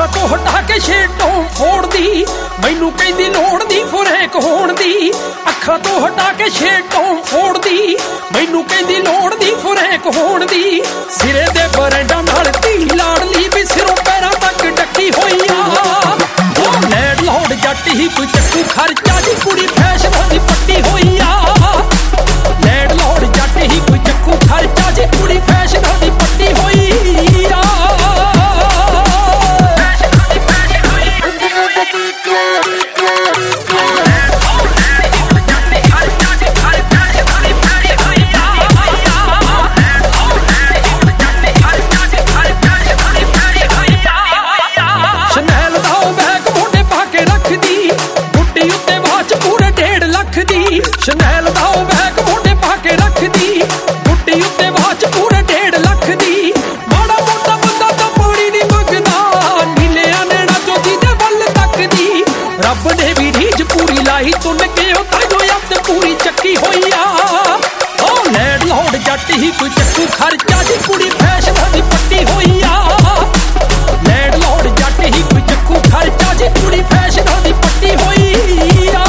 ਤੋਂ ਹਟਾ ਕੇ ਛੇਟੋਂ ਫੋੜਦੀ, ਮੈਨੂੰ ਕਹਿੰਦੀ ਲੋੜ ਦੀ ਫੁਰੇਕ ਹੋਣ ਦੀ। ਅੱਖਾਂ ਤੋਂ ਹਟਾ ਕੇ ਛੇਟੋਂ ਫੋੜਦੀ, ਮੈਨੂੰ ਕਹਿੰਦੀ ਲੋੜ ਦੀ ਫੁਰੇਕ ਹੋਣ ਦੀ। ਸਿਰੇ ਦੇ ਬਰੈਂਡਾਂ ਨਾਲ ਧੀ ਲਾੜਲੀ ਵੀ ਸਿਰੋਂ ਪੈਰਾਂ ਤੱਕ ਡੱਕੀ ਹੋਈ ਆ। ਲੈਂਡ ਲੋਡ ਜੱਟ ਹੀ ਕੋਈ ਚੱਕੂ ਖਰਚਾ ਦੀ ਕੁੜੀ ਫੈਸ਼ਨਾਂ ਦੀ ਪੱਟੀ ਹੋਈ ਆ। ਲੈਂਡ ਲੋਡ ਜੱਟ ਹੀ ਕੋਈ ਚੱਕੂ ਖਰਚਾ ਦੀ ਕੁੜੀ ਫੈਸ਼ਨਾਂ ਦੀ ਪੱਟੀ ਹੋਈ ਆ। ਸ਼ਨੈਲ ਦਾ ਉਹ ਬੈਗ ਮੋਢੇ ਪਾ ਕੇ ਰੱਖਦੀ, ਬੁੱਢੀ ਉੱਤੇ ਵਾਚ ਪੂਰੇ 1.5 ਲੱਖ ਦੀ। ਮਾੜਾ ਮੋਟਾ ਬੰਦਾ ਤਾਂ ਪਾਣੀ ਨਹੀਂ ਮੰਗਦਾ, ਨੀਲਿਆਂ ਨੈਣਾ ਚੋਦੀ ਦੇ ਵੱਲ ਤੱਕਦੀ। ਰੱਬ ਨੇ ਵੀ ਰੀਝ ਪੂਰੀ ਲਾਈ ਤੁੰਨ ਕੇ ਉਹ ਤਾਈਓ ਅੱਤ ਪੂਰੀ ਚੱਕੀ ਹੋਈ ਆ। ਉਹ ਲੈਂਡ ਲੋਡ ਜੱਟ ਹੀ ਕੋਈ ਚੱਕੂ ਖਰਚਾ ਦੀ ਕੁੜੀ ਫੈਸ਼ਨਾਂ ਦੀ ਪੱਟੀ ਹੋਈ ਆ। ਲੈਂਡ ਲੋਡ ਜੱਟ ਹੀ ਕੋਈ ਚੱਕੂ ਖਰਚਾ ਦੀ ਕੁੜੀ ਫੈਸ਼ਨਾਂ ਦੀ ਪੱਟੀ ਹੋਈ ਆ।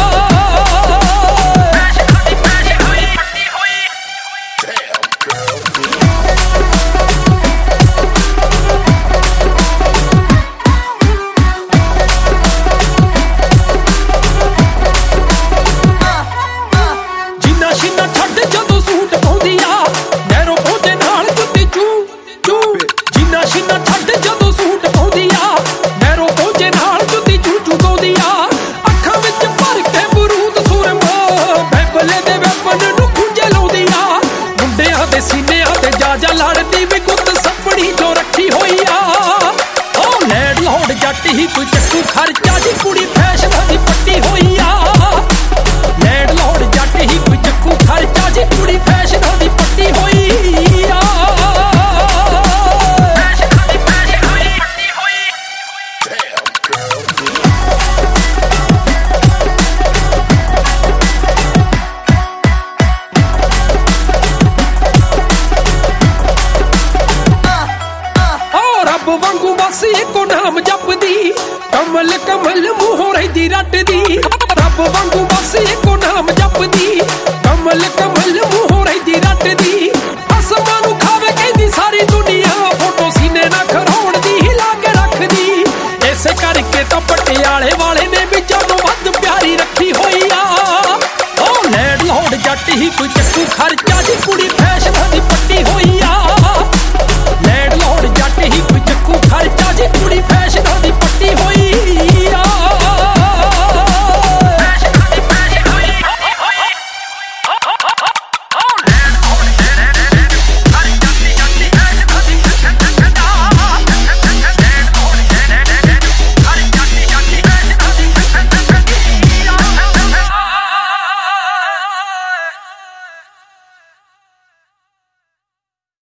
ਸ਼ੀਨਾ ਛੱਡ ਜਦੋਂ ਸੂਟ ਪਾਉਂਦੀ ਆ, ਨਹਿਰੋਂ ਪਹੁੰਚੇ ਨਾਲ ਜੁੱਤੀ ਚੂ ਚੂ। ਜੀਨਾ ਸ਼ੀਨਾ ਛੱਡ ਜਦੋਂ ਸੂਟ ਪਾਉਂਦੀ ਆ, ਨਹਿਰੋਂ ਪਹੁੰਚੇ ਨਾਲ ਜੁੱਤੀ ਚੂ ਚੂ ਗਾਉਂਦੀ ਆ। ਅੱਖਾਂ ਵਿੱਚ ਭਰ ਕੇ ਬਰੂਦ ਸੁਰਮਾ, ਬੈਬਲੇ ਦੇ ਵੈਪਨ ਨੂੰ ਖੁੰਝੇ ਲਾਉਂਦੀ ਆ। ਮੁੰਡਿਆਂ ਦੇ ਸੀਨਿਆਂ ਤੇ ਜਾ ਲੜਦੀ ਵੀ ਗੁੱਤ ਸੱਪਣੀ ਜੋ ਰੱਖੀ ਹੋਈ ਆ। ਉਹ ਲੈਂਡ ਲੋਡ ਜੱਟ ਹੀ ਕੋਈ ਚੱਕੂ ਖਰਚਾ ਦੀ ਕੁੜੀ ਫੈਸ਼ਨਾਂ ਦੀ ਪੱਟੀ ਹੋਈ ਆ। ਲੈਂਡ ਲੋਡ ਜੱਟ ਹੀ ਕੋਈ ਚੱਕੂ ਖਰਚਾ ਦੀ ਕੁੜੀ ਫੈਸ਼ਨਾਂ ਦੀ ਪੱਟੀ ਹੋਈ ਆ। ਰੱਬ ਵਾਂਗੂ ਬਸ ਇੱਕੋ ਨਾਮ ਜਪਦੀ, ਕਮਲ ਕਮਲ ਮੂੰਹੋਂ ਰਹਿੰਦੀ ਰੱਟਦੀ। ਰੱਬ ਵਾਂਗੂ ਬਸ ਇੱਕੋ ਨਾਮ